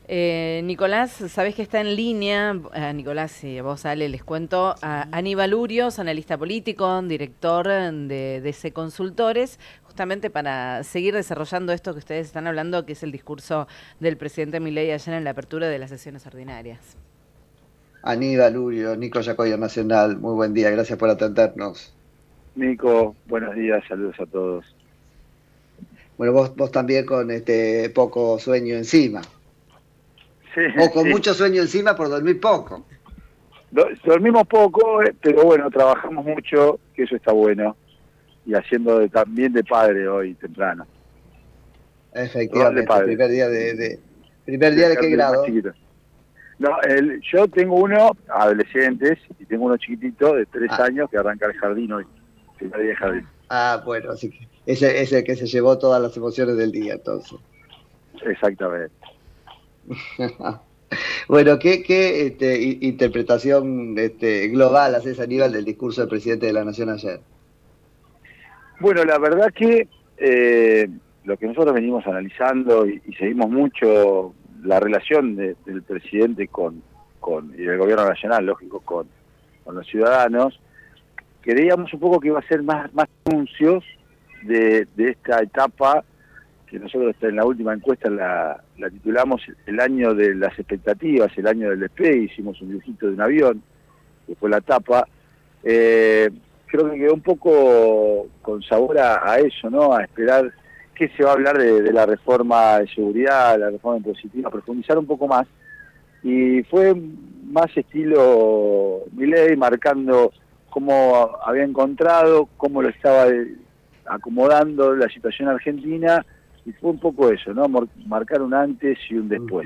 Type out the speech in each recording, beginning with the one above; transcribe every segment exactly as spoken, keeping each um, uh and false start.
Eh, Nicolás, sabés que está en línea, a Nicolás y a vos, Ale, les cuento, a Aníbal Urios, analista político, director de D C Consultores, justamente para seguir desarrollando esto que ustedes están hablando, que es el discurso del presidente Milei ayer en la apertura de las sesiones ordinarias. Aníbal Urios, Nico Yacoya Nacional, muy buen día, gracias por atendernos. Nico, buenos días, saludos a todos. Bueno, vos, vos también con este poco sueño encima. Sí, o con sí. mucho sueño encima por dormir poco. Dormimos poco, pero bueno, trabajamos mucho, que eso está bueno. Y haciendo de, también de padre hoy temprano. Efectivamente, padre. primer día de, de primer día de, de qué grado. No, el, yo tengo uno, adolescentes, y tengo uno chiquitito de tres ah. años que arranca el jardín hoy. Primer día de jardín. Ah, bueno, así que ese es el que se llevó todas las emociones del día, entonces. Exactamente. Bueno, ¿qué, qué este, interpretación este, global haces, Aníbal, del discurso del presidente de la Nación ayer? Bueno, la verdad que eh, lo que nosotros venimos analizando y, y seguimos mucho la relación de, del presidente con, con y del gobierno nacional, lógico, con, con los ciudadanos, creíamos un poco que iba a ser más, más anuncios de, de esta etapa que nosotros en la última encuesta la, la titulamos el año de las expectativas, el año del despegue, hicimos un dibujito de un avión, que fue la tapa. Eh, creo que quedó un poco con sabor a, a eso, ¿no? A esperar qué se va a hablar de, de la reforma de seguridad, la reforma impositiva, profundizar un poco más. Y fue más estilo Milei, marcando cómo había encontrado, cómo lo estaba acomodando la situación argentina. Y fue un poco eso, ¿no? Marcar un antes y un después.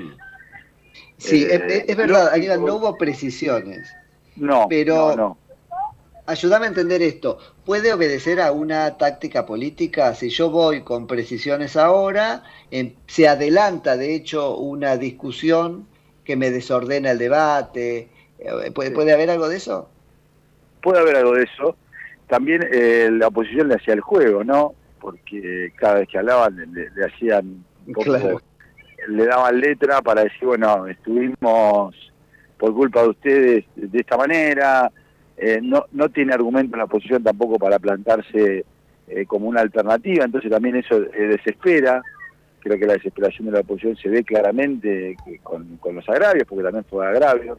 Sí, eh, es, es verdad, Aníbal, no hubo precisiones. No, pero no, no. Ayúdame a entender esto. ¿Puede obedecer a una táctica política? Si yo voy con precisiones ahora, eh, se adelanta, de hecho, una discusión que me desordena el debate. ¿Puede, ¿puede haber algo de eso? Puede haber algo de eso. También eh, la oposición le hacía el juego, ¿no? Porque cada vez que hablaban le, le hacían un poco, claro. Le daban letra para decir, bueno, estuvimos por culpa de ustedes de esta manera, eh, no, no tiene argumento la oposición tampoco para plantarse eh, como una alternativa, entonces también eso eh, desespera. Creo que la desesperación de la oposición se ve claramente con, con los agravios, porque también fue agravio.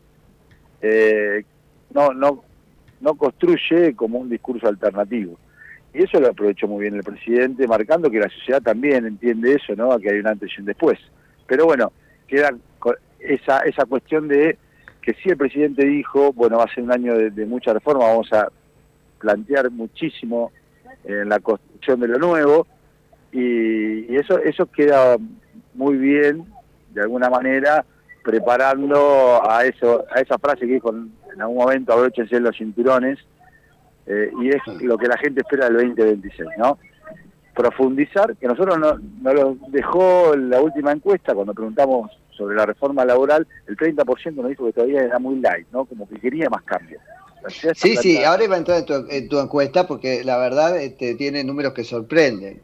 Eh, no, no, no construye como un discurso alternativo. Y eso lo aprovechó muy bien el presidente, marcando que la sociedad también entiende eso, ¿no? Que hay un antes y un después. Pero bueno, queda esa esa cuestión de que si el presidente dijo, bueno, va a ser un año de, de mucha reforma, vamos a plantear muchísimo en la construcción de lo nuevo, y, y eso eso queda muy bien, de alguna manera, preparando a eso a esa frase que dijo en, en algún momento, abróchense los cinturones, Eh, y es lo que la gente espera del veinte veintiséis, ¿no? Profundizar, que nosotros no, no lo dejó la última encuesta, cuando preguntamos sobre la reforma laboral, el treinta por ciento nos dijo que todavía era muy light, ¿no? Como que quería más cambios. Sí, sí, ahora iba a entrar en tu, en tu encuesta porque la verdad este, tiene números que sorprenden.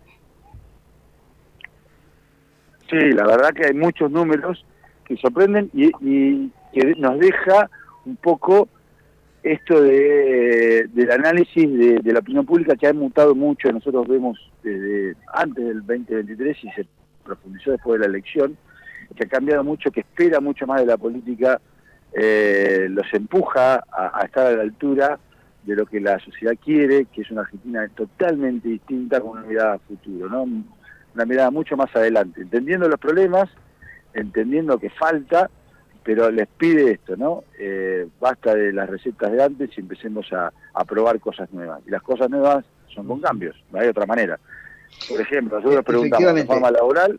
Sí, la verdad que hay muchos números que sorprenden y, y que nos deja un poco esto de del análisis de, de la opinión pública, que ha mutado mucho. Nosotros vemos desde antes del veinte veintitrés y se profundizó después de la elección, que ha cambiado mucho, que espera mucho más de la política, eh, los empuja a, a estar a la altura de lo que la sociedad quiere, que es una Argentina totalmente distinta, con una mirada a futuro, ¿no? Una mirada mucho más adelante, entendiendo los problemas, entendiendo que falta, pero les pide esto, ¿no? Eh, basta de las recetas de antes y empecemos a, a probar cosas nuevas. Y las cosas nuevas son con cambios, no hay otra manera. Por ejemplo, nosotros preguntamos, ¿reforma laboral?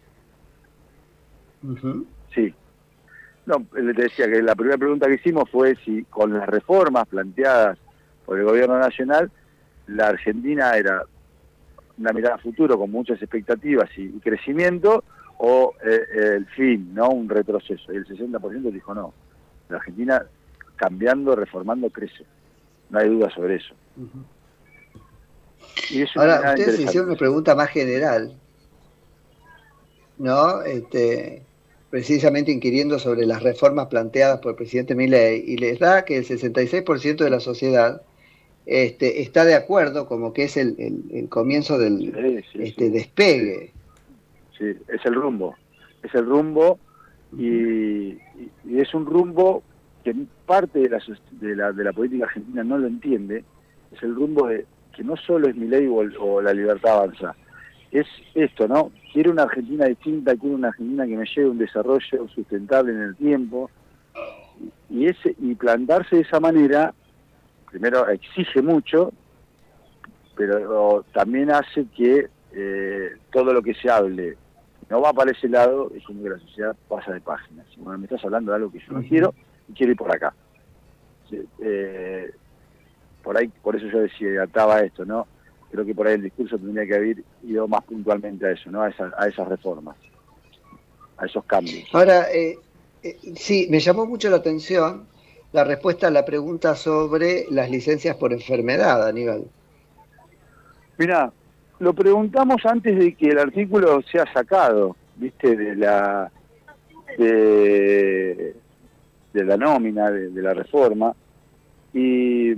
Uh-huh. Sí. No, le decía que la primera pregunta que hicimos fue si con las reformas planteadas por el gobierno nacional, la Argentina era una mirada a futuro con muchas expectativas y, y crecimiento, o eh, el fin, ¿no? Un retroceso. Y el sesenta por ciento dijo no. La Argentina, cambiando, reformando, crece. No hay duda sobre eso. Uh-huh. Y eso ahora, ustedes hicieron una pregunta más general, ¿no? Este, precisamente inquiriendo sobre las reformas planteadas por el presidente Milei, y les da que el sesenta y seis por ciento de la sociedad este, está de acuerdo, como que es el, el, el comienzo del sí, sí, este, sí. despegue. Sí, es el rumbo, es el rumbo y, y, y es un rumbo que parte de la, de, la, de la política argentina no lo entiende, es el rumbo de que no solo es Milei o, o la Libertad Avanza, es esto, ¿no? Quiero una Argentina distinta, quiero una Argentina que me lleve a un desarrollo sustentable en el tiempo, y, ese, y plantarse de esa manera, primero exige mucho, pero también hace que eh, todo lo que se hable no va para ese lado, es como que la sociedad pasa de páginas. Bueno, me estás hablando de algo que yo no quiero y quiero ir por acá. Sí, eh, por ahí, por eso yo decía, ataba esto, ¿no? Creo que por ahí el discurso tendría que haber ido más puntualmente a eso, ¿no? A esas, a esas reformas, a esos cambios. Ahora, eh, eh, sí, me llamó mucho la atención la respuesta a la pregunta sobre las licencias por enfermedad, Aníbal. Mirá, lo preguntamos antes de que el artículo sea sacado, viste, de la de, de la nómina, de, de la reforma, y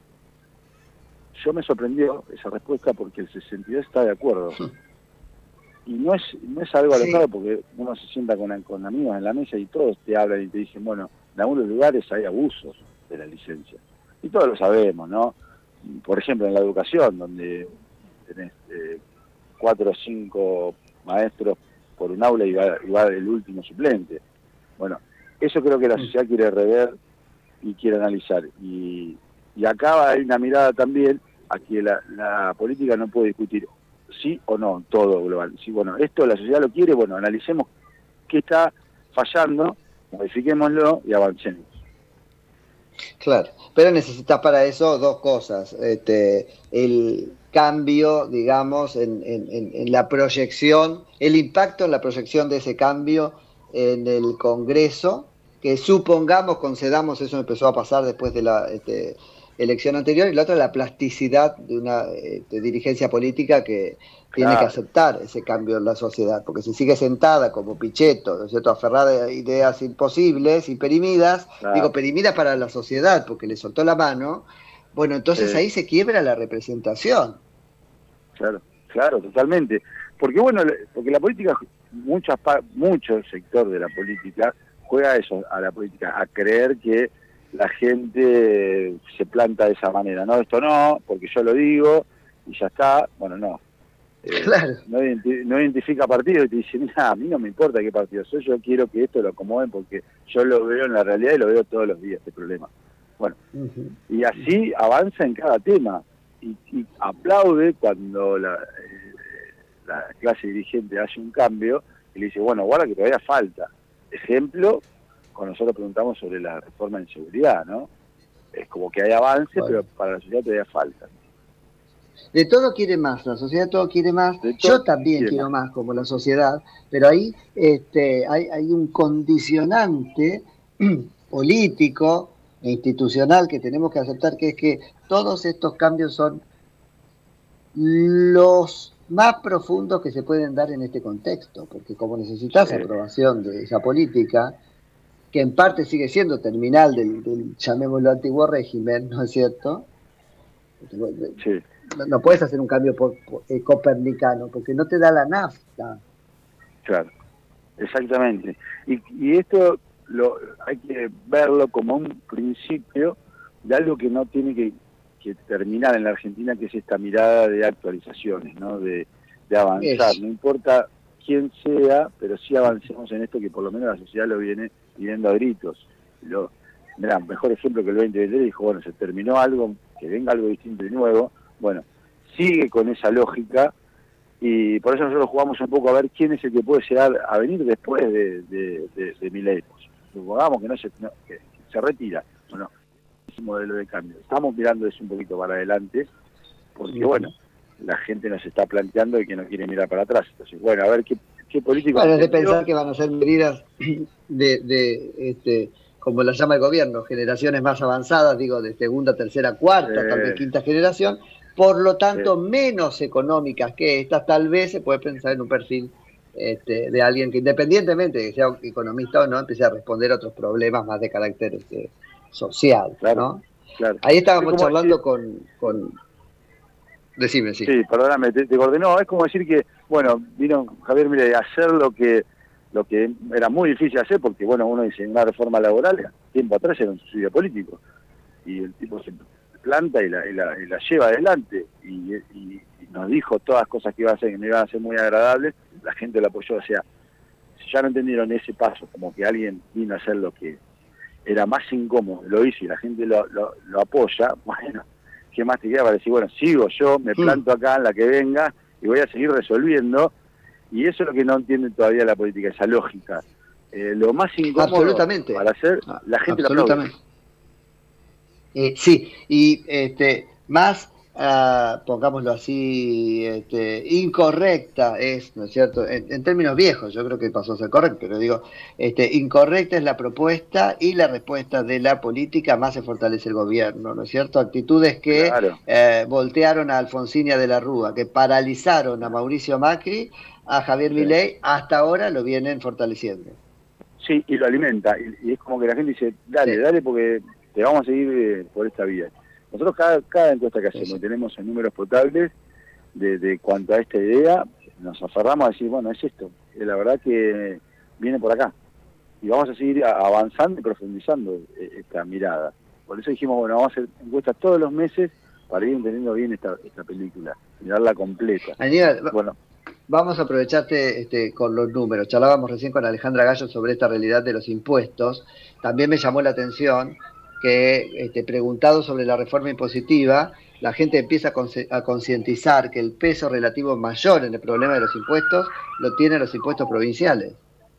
yo me sorprendió esa respuesta porque el sesenta y dos está de acuerdo. Y no es no es algo alocado, sí, porque uno se sienta con, con amigos en la mesa y todos te hablan y te dicen, bueno, en algunos lugares hay abusos de la licencia. Y todos lo sabemos, ¿no? Por ejemplo, en la educación, donde tenés eh, cuatro o cinco maestros por un aula y va, y va el último suplente. Bueno, eso creo que la sociedad quiere rever y quiere analizar. Y, y acá hay una mirada también a que la, la política no puede discutir sí o no, todo global. Si, bueno, esto la sociedad lo quiere, bueno, analicemos qué está fallando, modifiquémoslo y avancemos. Claro, pero necesitas para eso dos cosas. Este, el cambio, digamos, en, en, en la proyección, el impacto en la proyección de ese cambio en el Congreso, que supongamos, concedamos, eso empezó a pasar después de la este, elección anterior, y la otra, la plasticidad de una este, dirigencia política que claro, tiene que aceptar ese cambio en la sociedad, porque si sigue sentada como Pichetto, ¿no es cierto?, aferrada a ideas imposibles y perimidas, claro, digo perimidas para la sociedad, porque le soltó la mano, bueno, entonces sí, ahí se quiebra la representación. Claro, claro, totalmente. Porque bueno, porque la política, muchas mucho sector de la política juega eso, a la política, a creer que la gente se planta de esa manera, no, esto no, porque yo lo digo y ya está, bueno, no. Eh, claro. no, identi no identifica partido y te dice, mira, a mí no me importa qué partido soy, yo quiero que esto lo acomoden porque yo lo veo en la realidad y lo veo todos los días, este problema. Bueno, uh-huh. Y así avanza en cada tema y, y aplaude cuando la, eh, la clase dirigente hace un cambio y le dice, bueno, guarda que todavía falta. Ejemplo, cuando nosotros preguntamos sobre la reforma en seguridad, ¿no? Es como que hay avance, bueno, pero para la sociedad todavía falta. De todo quiere más, la sociedad todo quiere más, yo también quiero más. más como la sociedad, pero ahí este, hay, hay un condicionante político e institucional que tenemos que aceptar, que es que todos estos cambios son los más profundos que se pueden dar en este contexto, porque como necesitas sí. aprobación de esa política, que en parte sigue siendo terminal del, del llamémoslo, antiguo régimen, ¿no es cierto? Sí. No, no puedes hacer un cambio por, por, eh, copernicano, porque no te da la nafta. Claro, exactamente. Y, y esto lo hay que verlo como un principio de algo que no tiene que, que terminar en la Argentina, que es esta mirada de actualizaciones, ¿no? De, de avanzar. Es. No importa quién sea, pero sí avancemos en esto que por lo menos la sociedad lo viene pidiendo a gritos. Lo, mirá, mejor ejemplo que el veinte veintitrés dijo, bueno, se terminó algo, que venga algo distinto y nuevo. Bueno, sigue con esa lógica y por eso nosotros jugamos un poco a ver quién es el que puede llegar a venir después de, de, de, de Milei. Supongamos que no se, no, que se retira, bueno, ese modelo de cambio. Estamos mirando eso un poquito para adelante, porque bueno, la gente nos está planteando y que no quiere mirar para atrás. Entonces, bueno, a ver qué, qué políticos... Bueno, es de pensar que van a ser medidas de, de este, como las llama el gobierno, generaciones más avanzadas, digo, de segunda, tercera, cuarta, sí. tal vez quinta generación, por lo tanto, sí. menos económicas que estas, tal vez se puede pensar en un perfil este, de alguien que independientemente de que sea economista o no, empiece a responder a otros problemas más de carácter este, social, claro, ¿no? Claro. Ahí estábamos es charlando decir, con, con... Decime, sí. Sí, perdóname, te, te coordenó. Es como decir que, bueno, vino Javier Milei a hacer lo que lo que era muy difícil hacer, porque, bueno, uno dice, una reforma laboral, tiempo atrás era un suicidio político. Y el tipo se planta y la, y la, y la lleva adelante. Y, y, y nos dijo todas las cosas que iba a hacer, que no iban a ser muy agradables. La gente lo apoyó. O sea, si ya no entendieron ese paso, como que alguien vino a hacer lo que era más incómodo, lo hizo y la gente lo, lo, lo apoya, bueno, ¿qué más te queda para decir, bueno, sigo yo, me planto acá en la que venga y voy a seguir resolviendo? Y eso es lo que no entiende todavía la política, esa lógica. Eh, lo más incómodo para hacer, la gente lo aplaude. Eh, sí, y este, más, uh, pongámoslo así, este, incorrecta es, ¿no es cierto? En, en términos viejos, yo creo que pasó a ser correcto, pero digo, este, incorrecta es la propuesta y la respuesta de la política, más se fortalece el gobierno, ¿no es cierto? Actitudes que claro. eh, voltearon a Alfonsín y a De la Rúa, que paralizaron a Mauricio Macri, a Javier Milei, sí. Hasta ahora lo vienen fortaleciendo. Sí, y lo alimenta, y, y es como que la gente dice, dale, sí. dale, porque te vamos a seguir eh, por esta vía. Nosotros cada, cada encuesta que hacemos, sí. tenemos en números potables de, de cuanto a esta idea, nos aferramos a decir, bueno, es esto, eh, la verdad que viene por acá. Y vamos a seguir avanzando y profundizando eh, esta mirada. Por eso dijimos, bueno, vamos a hacer encuestas todos los meses para ir entendiendo bien esta, esta película, mirarla completa. Aníbal, bueno, vamos a aprovecharte este, con los números. Charlábamos recién con Alejandra Gallo sobre esta realidad de los impuestos. También me llamó la atención que, este, preguntado sobre la reforma impositiva, la gente empieza a, a concientizar que el peso relativo mayor en el problema de los impuestos lo tienen los impuestos provinciales.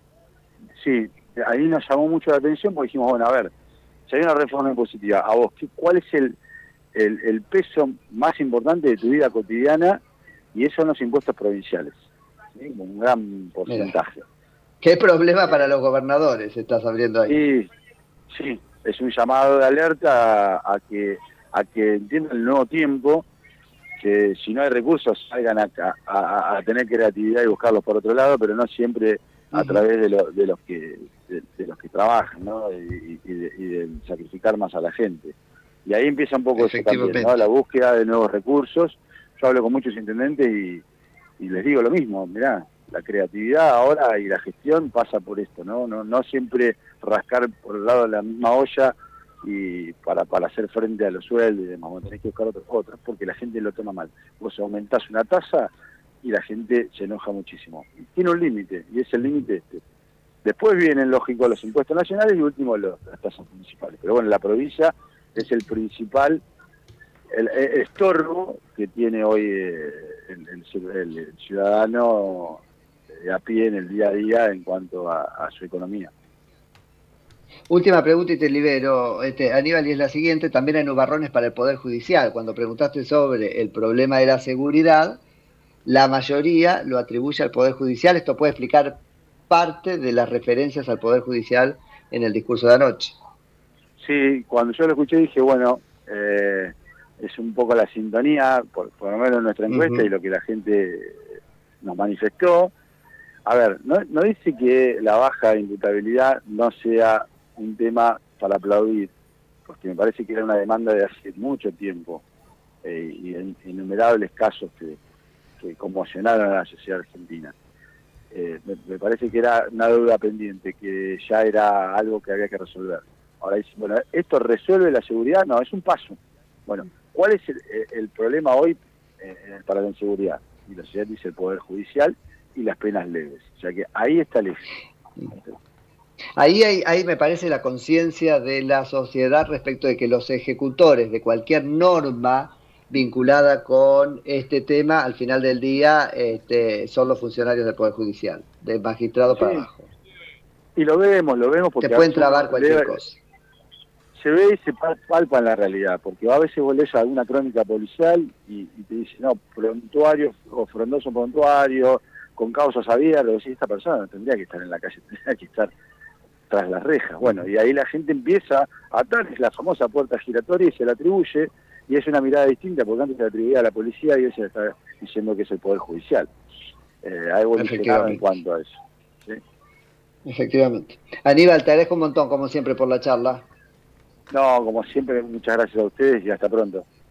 Sí, ahí nos llamó mucho la atención porque dijimos, bueno, a ver, si hay una reforma impositiva, a vos, ¿cuál es el, el, el peso más importante de tu vida cotidiana? Y eso son los impuestos provinciales, ¿sí? Un gran porcentaje. Mira, ¿qué problema para los gobernadores estás abriendo ahí? Sí, sí, es un llamado de alerta a, a que a que entiendan el nuevo tiempo, que si no hay recursos salgan a, a, a tener creatividad y buscarlos por otro lado, pero no siempre a uh-huh. través de, lo, de los que de, de los que trabajan, ¿no? Y, y, de, y de sacrificar más a la gente. Y ahí empieza un poco eso también, ¿no? La búsqueda de nuevos recursos. Yo hablo con muchos intendentes y, y les digo lo mismo, mirá, la creatividad ahora y la gestión pasa por esto, ¿no? No, no siempre rascar por el lado de la misma olla y para, para hacer frente a los sueldos y demás, bueno, tenés que buscar otras otras, porque la gente lo toma mal. Vos aumentás una tasa y la gente se enoja muchísimo. Y tiene un límite, y es el límite este. Después vienen, lógico, los impuestos nacionales y último los, las tasas municipales. Pero bueno, la provincia es el principal El, el estorbo que tiene hoy eh, el, el, el ciudadano a pie en el día a día en cuanto a, a su economía. Última pregunta y te libero, este, Aníbal, y es la siguiente. También hay nubarrones para el Poder Judicial. Cuando preguntaste sobre el problema de la seguridad, la mayoría lo atribuye al Poder Judicial. Esto puede explicar parte de las referencias al Poder Judicial en el discurso de anoche. Sí, cuando yo lo escuché dije, bueno... Eh, es un poco la sintonía, por, por lo menos en nuestra encuesta, uh-huh. y lo que la gente nos manifestó. A ver, no, no dice que la baja imputabilidad no sea un tema para aplaudir, porque me parece que era una demanda de hace mucho tiempo, eh, y en innumerables casos que, que conmocionaron a la sociedad argentina. Eh, me, me parece que era una deuda pendiente, que ya era algo que había que resolver. Ahora dicen, bueno, ¿esto resuelve la seguridad? No, es un paso. Bueno, ¿cuál es el, el problema hoy eh, para la inseguridad? Y la sociedad dice el Poder Judicial y las penas leves. O sea que ahí está el eje. Ahí, hay, ahí me parece la conciencia de la sociedad respecto de que los ejecutores de cualquier norma vinculada con este tema, al final del día, este, son los funcionarios del Poder Judicial, del magistrado sí. para abajo. Y lo vemos, lo vemos porque... Te pueden trabar cualquier debe... cosa. Se ve y se palpa en la realidad, porque a veces vos lees alguna crónica policial y, y te dicen, no, prontuario o frondoso prontuario, con causas abiertas, y esta persona no tendría que estar en la calle, tendría que estar tras las rejas. Bueno, y ahí la gente empieza a atar, es la famosa puerta giratoria y se la atribuye, y es una mirada distinta, porque antes se la atribuía a la policía y hoy se le está diciendo que es el Poder Judicial. eh, ha evolucionado en cuanto a eso. ¿sí? Efectivamente. Aníbal, te agradezco un montón, como siempre, por la charla. No, como siempre, muchas gracias a ustedes y hasta pronto.